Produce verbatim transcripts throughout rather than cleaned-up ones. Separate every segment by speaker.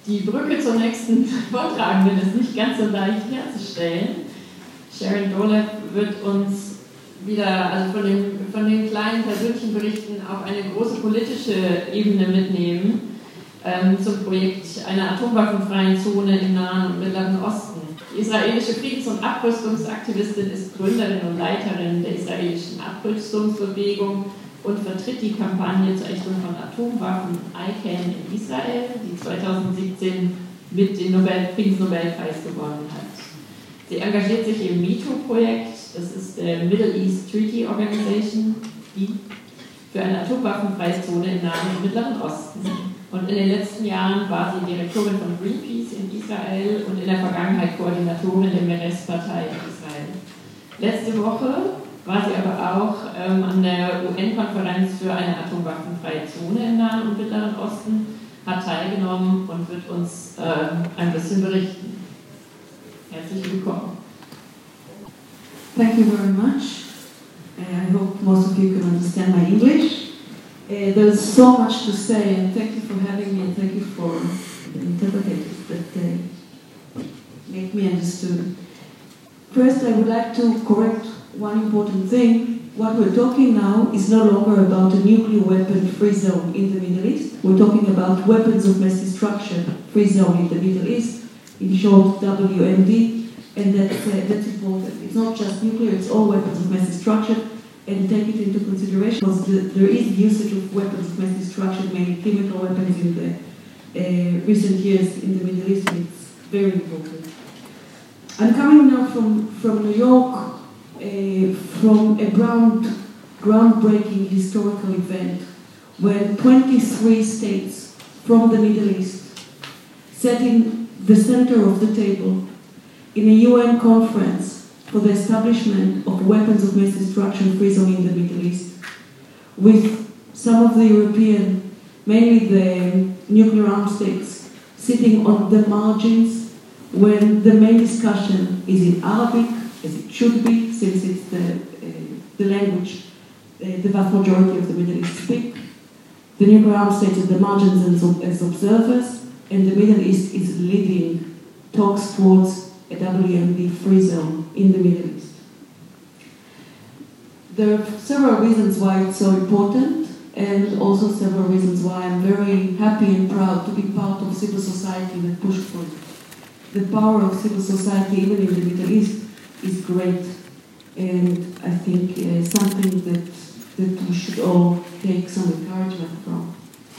Speaker 1: Die Brücke zur nächsten Vortragenden ist nicht ganz so leicht herzustellen. Sharon Doleb wird uns wieder also von, dem, von den kleinen persönlichen Berichten auf eine große politische Ebene mitnehmen, ähm, zum Projekt einer atomwaffenfreien Zone im Nahen und Mittleren Osten. Die israelische Friedens- und Abrüstungsaktivistin ist Gründerin und Leiterin der israelischen Abrüstungsbewegung und vertritt die Kampagne zur Ächtung von Atomwaffen I C A N in Israel, die zweitausendsiebzehn mit dem Nobel Friedensnobelpreis gewonnen hat. Sie engagiert sich im MeToo-Projekt, das ist der Middle East Treaty Organization, die für eine atomwaffenfreie Zone im Nahen und Mittleren Osten. Und in den letzten Jahren war sie Direktorin von Greenpeace in Israel und in der Vergangenheit Koordinatorin der Meretz-Partei in Israel. Letzte Woche war sie aber auch ähm, an der U N-Konferenz für eine atomwaffenfreie Zone im Nahen und Mittleren Osten, hat teilgenommen und wird uns ähm, ein bisschen berichten. Herzlich willkommen.
Speaker 2: Thank you very much. Uh, I hope most of you can understand my English. Uh, there's so much to say, and thank you for having me, and thank you for the interpreters that uh, make me understood. First, I would like to correct one important thing. What we're talking now is no longer about a nuclear weapon-free zone in the Middle East. We're talking about weapons of mass destruction-free zone in the Middle East, in short W M D, and that's, uh, that's important. It's not just nuclear, it's all weapons of mass destruction, and take it into consideration because the, there is usage of weapons of mass destruction, mainly chemical weapons, in the uh, recent years in the Middle East, and it's very important. I'm coming now from, from New York, uh, from a ground, groundbreaking historical event where twenty-three states from the Middle East sat in the center of the table in a U N conference for the establishment of weapons of mass destruction free zone in the Middle East, with some of the European, mainly the nuclear armed states, sitting on the margins when the main discussion is in Arabic, as it should be, since it's the, uh, the language uh, the vast majority of the Middle East speak. The nuclear armed states at the margins as, as observers, and the Middle East is leading talks towards a W M D free zone in the Middle East. There are several reasons why it's so important, and also several reasons why I'm very happy and proud to be part of civil society that pushed for it. The power of civil society, even in the Middle East, is great, and I think uh, something that, that we should all take some encouragement from.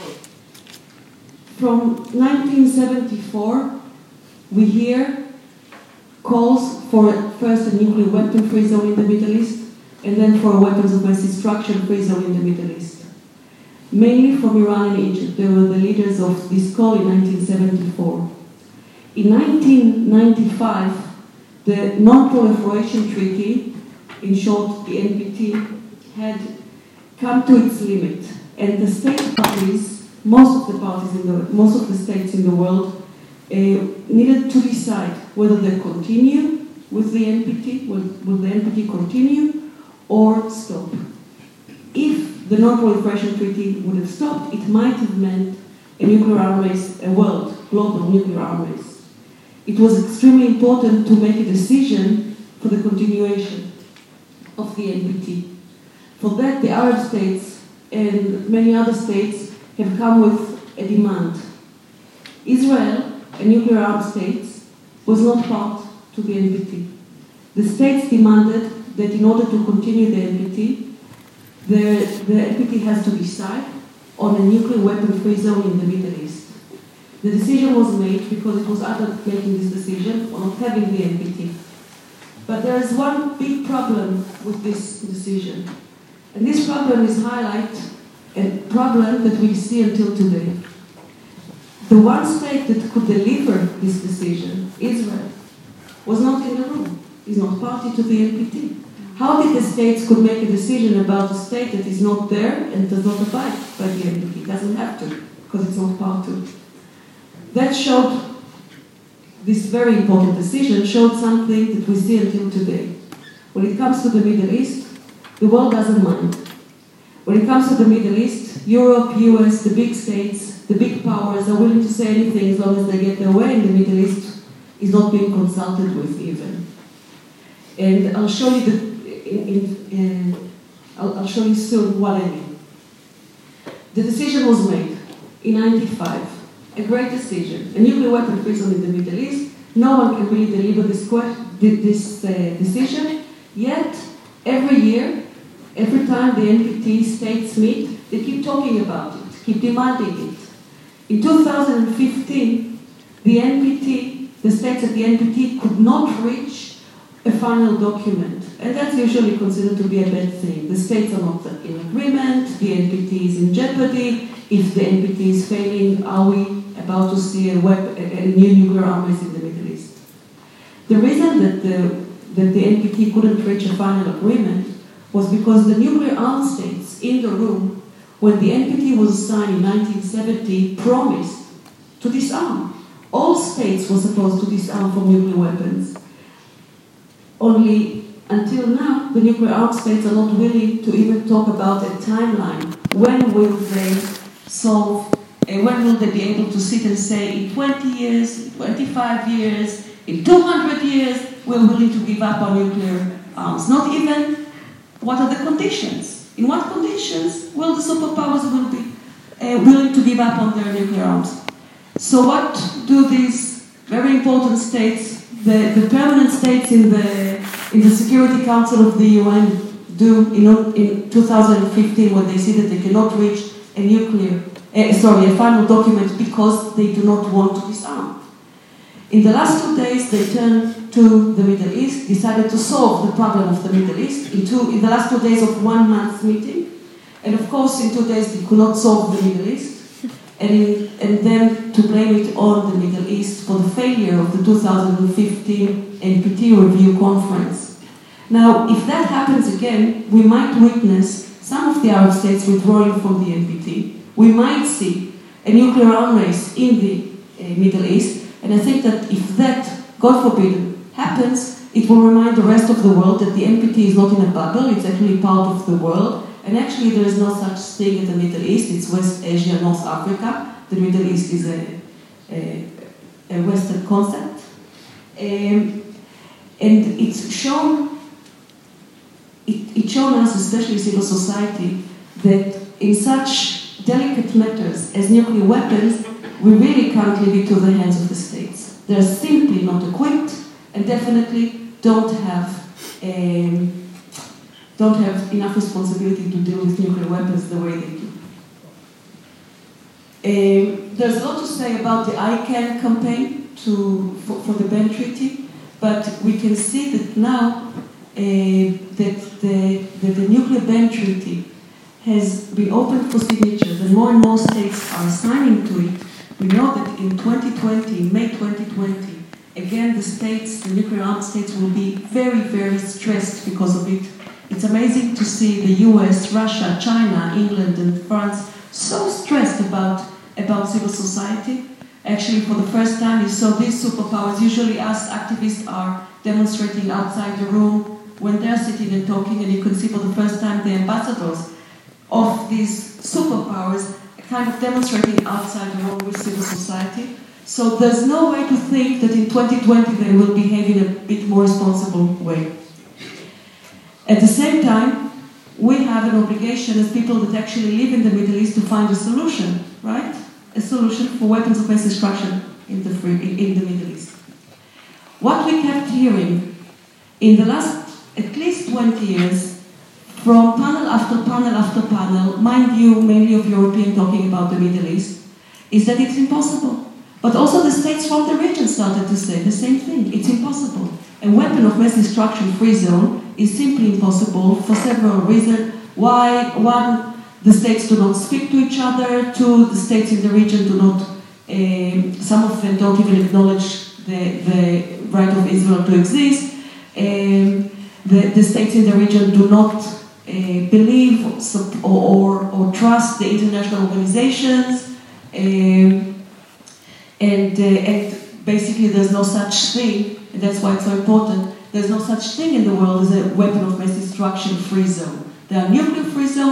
Speaker 2: From nineteen seventy-four, we hear calls for first a nuclear weapon-free zone in the Middle East, and then for a weapons of mass destruction-free zone in the Middle East. Mainly from Iran and Egypt, they were the leaders of this call in nineteen seventy-four. In nineteen ninety-five, the Non-Proliferation Treaty, in short the N P T, had come to its limit, and the state parties, most of the parties in the, most of the states in the world, uh, needed to decide whether they continue with the N P T, will, will the N P T continue, or stop. If the Non-Proliferation Treaty would have stopped, it might have meant a nuclear arms race, a world, global nuclear arms race. It was extremely important to make a decision for the continuation of the N P T. For that, the Arab states and many other states have come with a demand. Israel, a nuclear armed state, was not part to the N P T. The states demanded that in order to continue the N P T, the, the N P T has to decide on a nuclear weapon-free zone in the Middle East. The decision was made because it was Arab making this decision on not having the N P T. But there is one big problem with this decision. And this problem is highlight a problem that we see until today. The one state that could deliver this decision, Israel, was not in the room, is not party to the N P T. How did the states could make a decision about a state that is not there and does not abide by the N P T? It doesn't have to, because it's not part to it. That showed, this very important decision showed something that we see until today. When it comes to the Middle East, the world doesn't mind. When it comes to the Middle East, Europe, U S, the big states, the big powers are willing to say anything as long as they get their way, and the Middle East is not being consulted with even. And I'll show you the, in, in, in, I'll, I'll show you soon what I mean. The decision was made in ninety-five, a great decision, a nuclear weapon free zone in the Middle East. No one can really deliver this, this uh, decision, yet every year, every time the N P T states meet, they keep talking about it, keep demanding it. In two thousand fifteen, the N P T, the states at the N P T could not reach a final document, and that's usually considered to be a bad thing. The states are not in agreement, the N P T is in jeopardy. If the N P T is failing, are we about to see a, web, a, a new nuclear armies in the Middle East? The reason that the, that the N P T couldn't reach a final agreement was because the nuclear armed states in the room, when the N P T was signed in nineteen seventy, promised to disarm. All states were supposed to disarm from nuclear weapons. Only until now, the nuclear armed states are not willing to even talk about a timeline. When will they solve, uh, when will they be able to sit and say, in twenty years, in twenty-five years, in two hundred years, we're willing to give up our nuclear arms? Not even, what are the conditions? In what conditions will the superpowers will be uh, willing to give up on their nuclear arms? So what do these very important states, the, the permanent states in the, in the Security Council of the U N do in, in two thousand fifteen when they see that they cannot reach a nuclear, uh, sorry, a final document because they do not want to disarm? In the last two days, they turned to the Middle East, decided to solve the problem of the Middle East in, two, in the last two days of one month meeting. And of course, in two days, they could not solve the Middle East. And, in, and then to blame it on the Middle East for the failure of the two thousand fifteen N P T review conference. Now, if that happens again, we might witness some of the Arab states withdrawing from the N P T. We might see a nuclear arms race in the uh, Middle East. And I think that if that, God forbid, happens, it will remind the rest of the world that the N P T is not in a bubble, it's actually part of the world. And actually there is no such thing in the Middle East, it's West Asia, North Africa. The Middle East is a, a, a Western concept. Um, and it's shown, it, it's shown us, especially civil society, that in such delicate matters as nuclear weapons, we really can't leave it to the hands of the states. They're simply not equipped and definitely don't have um, don't have enough responsibility to deal with nuclear weapons the way they do. Um, there's a lot to say about the I CAN campaign to, for, for the Benn Treaty, but we can see that now uh, that the, that the nuclear Benn Treaty has been opened for signatures and more and more states are signing to it. We know that in twenty twenty, May twenty twenty, again the states, the nuclear armed states will be very, very stressed because of it. It's amazing to see the U S, Russia, China, England and France so stressed about, about civil society. Actually, for the first time, you saw these superpowers. Usually us activists are demonstrating outside the room when they're sitting and talking, and you can see for the first time the ambassadors of these superpowers kind of demonstrating outside the room with civil society. So there's no way to think that in twenty twenty they will behave in a bit more responsible way. At the same time, we have an obligation as people that actually live in the Middle East to find a solution, right? A solution for weapons of mass destruction in the, free, in, in the Middle East. What we kept hearing in the last at least twenty years, from panel after panel after panel, mind you, mainly of European talking about the Middle East, is that it's impossible. But also the states from the region started to say the same thing. It's impossible. A weapon of mass destruction free zone is simply impossible for several reasons. Why? One, the states do not speak to each other. Two, the states in the region do not, um, some of them don't even acknowledge the, the right of Israel to exist. Um, the, the states in the region do not uh, believe or, or, or trust the international organizations. Um, and, uh, and basically there's no such thing, and that's why it's so important, there's no such thing in the world as a weapon of mass destruction free zone. There are nuclear free zones,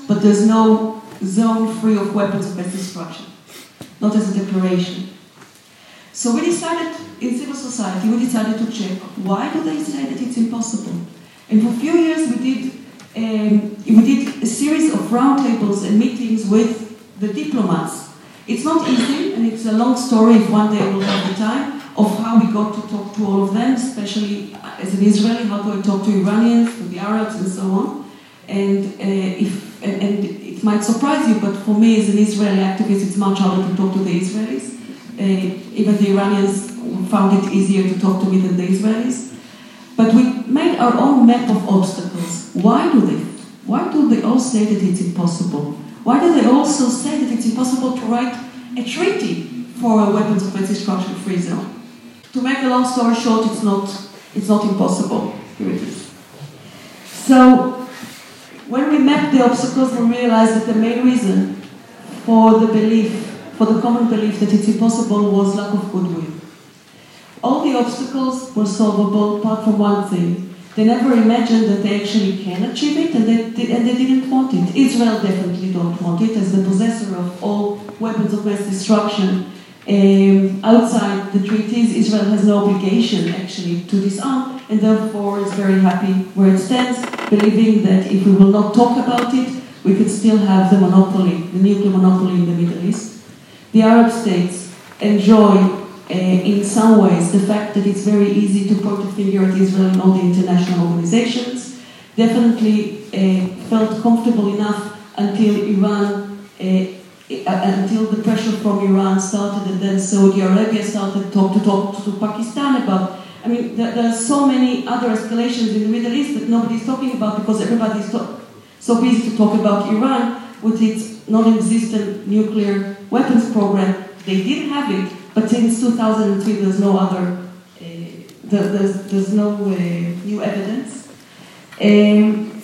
Speaker 2: but there's no zone free of weapons of mass destruction, not as a declaration. So we decided, in civil society, we decided to check, why do they say that it's impossible? And for a few years we did, um, we did a series of roundtables and meetings with the diplomats. It's not easy, and it's a long story if one day we'll have the time, of how we got to talk to all of them, especially as an Israeli, how do I talk to Iranians, to the Arabs, and so on. And, uh, if, and, and it might surprise you, but for me as an Israeli activist, it's much harder to talk to the Israelis. Uh, even the Iranians found it easier to talk to me than the Israelis. But we made our own map of obstacles. Why do they? Why do they all say that it's impossible? Why do they also say that it's impossible to write a treaty for a weapons of mass destruction free zone? To make a long story short, it's not, it's not impossible. Here it is. So, when we mapped the obstacles, we realized that the main reason for the belief, for the common belief that it's impossible, was lack of goodwill. All the obstacles were solvable, apart from one thing. They never imagined that they actually can achieve it, and they, and they didn't want it. Israel definitely don't want it, as the possessor of all weapons of mass destruction. Um, outside the treaties, Israel has no obligation, actually, to disarm, and therefore is very happy where it stands, believing that if we will not talk about it, we could still have the monopoly, the nuclear monopoly in the Middle East. The Arab states enjoy Uh, in some ways, the fact that it's very easy to point a finger at Israel and all the international organizations, definitely uh, felt comfortable enough until Iran, uh, until the pressure from Iran started, and then Saudi Arabia started to talk to, talk to Pakistan about. I mean, there, there are so many other escalations in the Middle East that nobody's talking about because everybody's so busy to talk about Iran with its non-existent nuclear weapons program. They did have it. But since two thousand three, there's no other, uh, there's, there's no uh, new evidence. Um,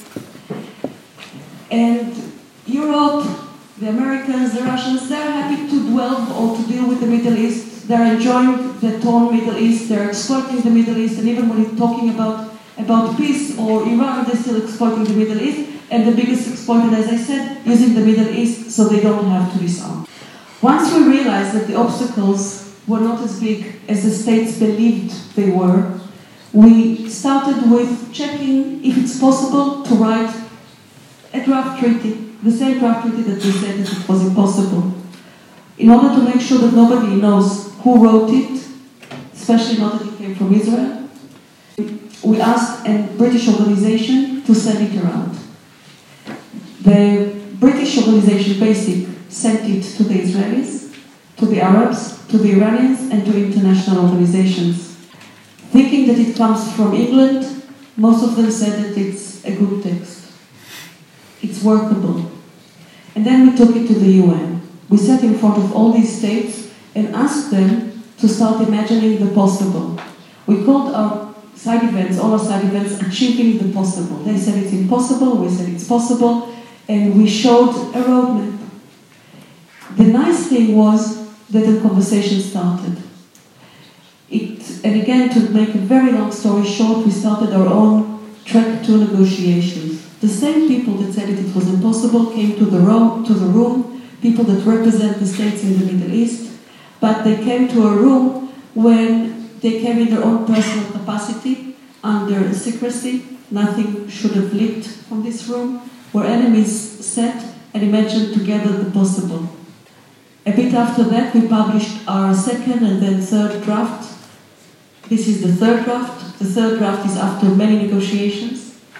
Speaker 2: and Europe, the Americans, the Russians, they're happy to dwell or to deal with the Middle East. They're enjoying the torn Middle East. They're exploiting the Middle East. And even when you're talking about, about peace or Iran, they're still exploiting the Middle East. And the biggest exploiter, as I said, using the Middle East so they don't have to disarm. Once we realized that the obstacles were not as big as the states believed they were, we started with checking if it's possible to write a draft treaty, the same draft treaty that we said that it was impossible. In order to make sure that nobody knows who wrote it, especially not that it came from Israel, we asked a British organization to send it around. The British organization, BASIC, sent it to the Israelis, to the Arabs, to the Iranians, and to international organizations. Thinking that it comes from England, most of them said that it's a good text. It's workable. And then we took it to the U N. We sat in front of all these states and asked them to start imagining the possible. We called our side events, all our side events, Achieving the Possible. They said it's impossible, we said it's possible, and we showed a roadmap. The nice thing was that the conversation started. It, and again, to make a very long story short, we started our own track two negotiations. The same people that said that it was impossible came to the, room, to the room, people that represent the states in the Middle East, but they came to a room when they came in their own personal capacity, under secrecy. Nothing should have leaked from this room, where enemies sat and imagined together the possible. A bit after that, we published our second and then third draft. This is the third draft. The third draft is after many negotiations.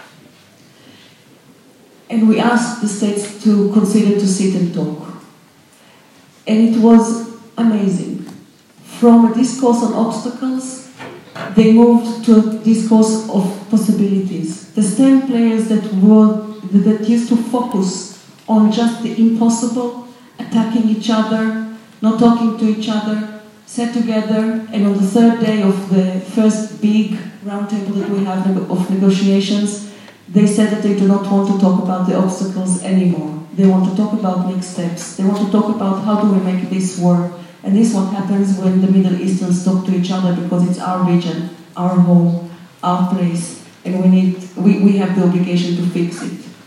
Speaker 2: And we asked the states to consider to sit and talk. And it was amazing. From a discourse on obstacles, they moved to a discourse of possibilities. The same players that, were, that used to focus on just the impossible, attacking each other, not talking to each other, sat together, and on the third day of the first big roundtable that we have of negotiations, they said that they do not want to talk about the obstacles anymore. They want to talk about next steps. They want to talk about how do we make this work. And this is what happens when the Middle Easterns talk to each other, because it's our region, our home, our place, and we need we, we have the obligation to fix it.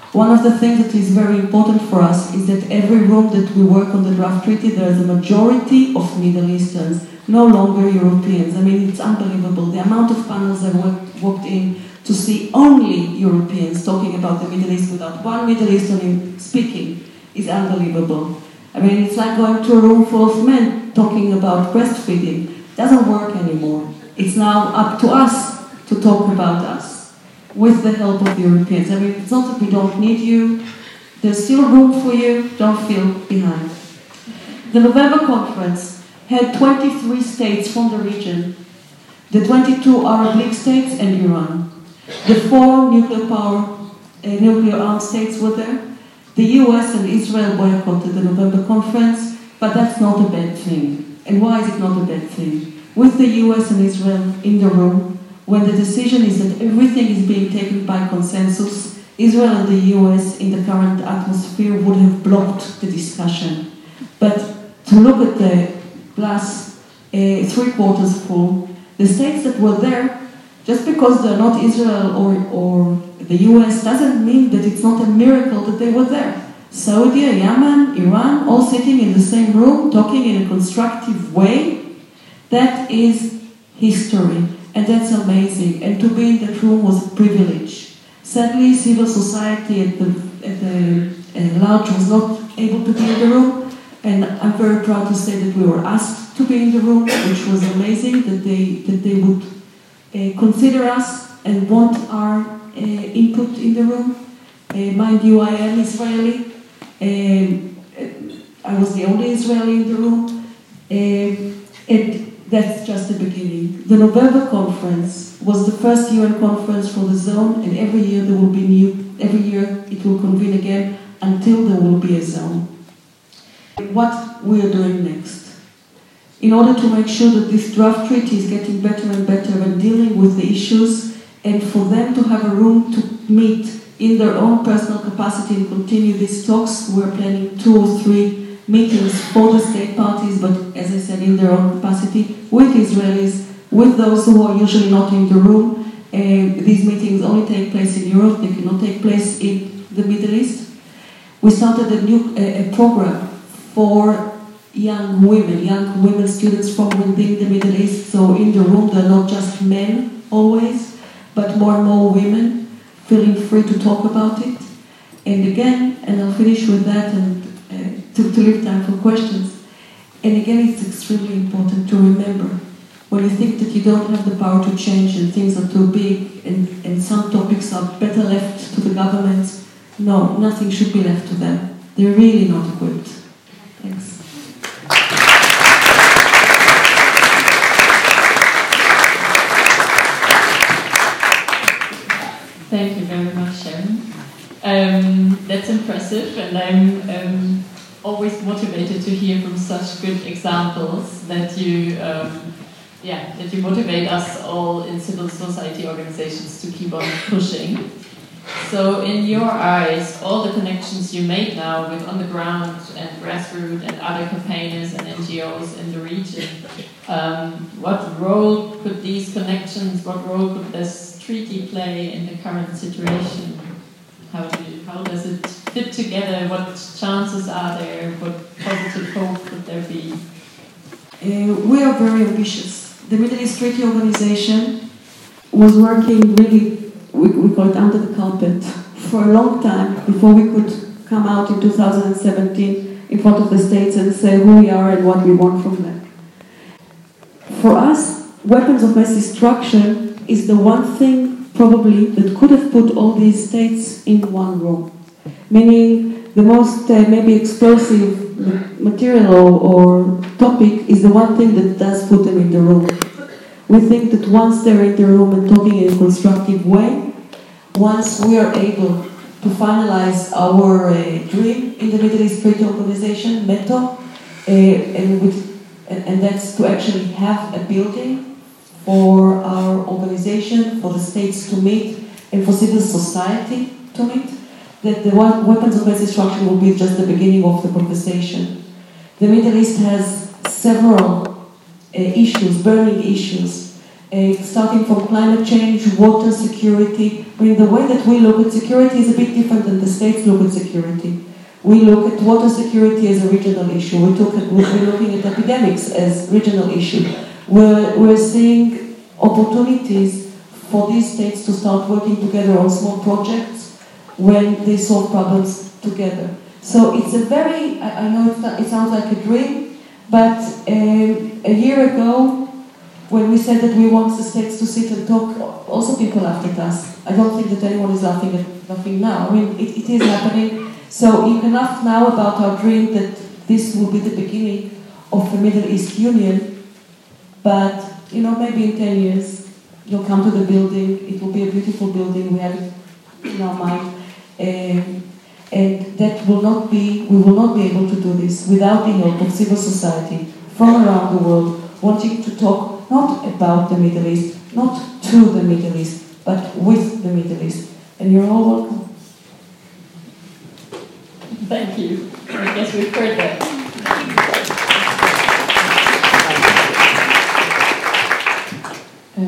Speaker 2: One of the things that is very important for us is that every room that we work on the draft treaty, there is a majority of Middle Easterns, no longer Europeans. I mean, it's unbelievable. The amount of panels I walked, walked in to see only Europeans talking about the Middle East without one Middle Eastern speaking is unbelievable. I mean, it's like going to a room full of men talking about breastfeeding. It doesn't work anymore. It's now up to us to talk about us with the help of the Europeans. I mean, it's not that we don't need you. There's still room for you. Don't feel behind. The November conference had twenty-three states from the region, the twenty-two Arab League states and Iran. The four nuclear power, uh, nuclear armed states were there. The U S and Israel boycotted the November conference, but that's not a bad thing. And why is it not a bad thing? With the U S and Israel in the room, when the decision is that everything is being taken by consensus, Israel and the U S in the current atmosphere would have blocked the discussion. But to look at the glass uh, three quarters full, the states that were there, just because they're not Israel or, or the U S doesn't mean that it's not a miracle that they were there. Saudi, Yemen, Iran, all sitting in the same room, talking in a constructive way, that is history. And that's amazing. And to be in that room was a privilege. Sadly, civil society at the, at the at large was not able to be in the room. And I'm very proud to say that we were asked to be in the room, which was amazing, that they, that they would uh, consider us and want our uh, input in the room. Uh, mind you, I am Israeli. Um, I was the only Israeli in the room. Um, and that's just the beginning. The November conference was the first U N conference for the zone, and every year there will be new, every year it will convene again until there will be a zone. What we are doing next, in order to make sure that this draft treaty is getting better and better and dealing with the issues, and for them to have a room to meet in their own personal capacity and continue these talks, we're planning two or three meetings for the state parties, but as I said, in their own capacity, with Israelis, with those who are usually not in the room. Uh, these meetings only take place in Europe, they cannot take place in the Middle East. We started a new uh, a program for young women, young women students from within the Middle East, so in the room they're not just men always, but more and more women feeling free to talk about it. And again, and I'll finish with that and uh, to, to leave time for questions. And again, it's extremely important to remember, when you think that you don't have the power to change and things are too big and, and some topics are better left to the governments, no, nothing should be left to them. They're really not equipped. Thanks.
Speaker 1: Thank you very much, Sharon. Um, that's impressive, and I'm um, always motivated to hear from such good examples that you, um, yeah, that you motivate us all in civil society organizations to keep on pushing. So, in your eyes, all the connections you made now with on the ground and grassroots and other campaigners and N G Os in the region, um, what role could these connections, what role could this treaty play in the current situation? How do you, how does it fit together? What chances are there? What positive hope could there be?
Speaker 2: Uh, we are very ambitious. The Middle East Treaty Organization was working really, we, we call it under the carpet, for a long time before we could come out in two thousand seventeen in front of the states and say who we are and what we want from them. For us, weapons of mass destruction is the one thing probably that could have put all these states in one room. Meaning the most uh, maybe explosive material or, or topic is the one thing that does put them in the room. We think that once they're in the room and talking in a constructive way, once we are able to finalize our uh, dream in the Middle East Treaty Organization, METO, uh, and, with, and, and that's to actually have a building for our organization, for the states to meet, and for civil society to meet, that the weapons of mass destruction will be just the beginning of the conversation. The Middle East has several uh, issues, burning issues, uh, starting from climate change, water security. I mean, the way that we look at security is a bit different than the states look at security. We look at water security as a regional issue. We took at, we're looking at epidemics as regional issue. We're, we're seeing opportunities for these states to start working together on small projects when they solve problems together. So it's a very, I, I know it, it sounds like a dream, but um, a year ago, when we said that we want the states to sit and talk, also people laughed at us. I don't think that anyone is laughing at nothing now. I mean, it, it is happening. So you can laugh now about our dream that this will be the beginning of the Middle East Union, but, you know, maybe in ten years, you'll come to the building, it will be a beautiful building, we have it in our mind, um, and that will not be, we will not be able to do this without the help of civil society from around the world, wanting to talk not about the Middle East, not to the Middle East, but with the Middle East. And you're all welcome.
Speaker 1: Thank you. I guess we've heard that.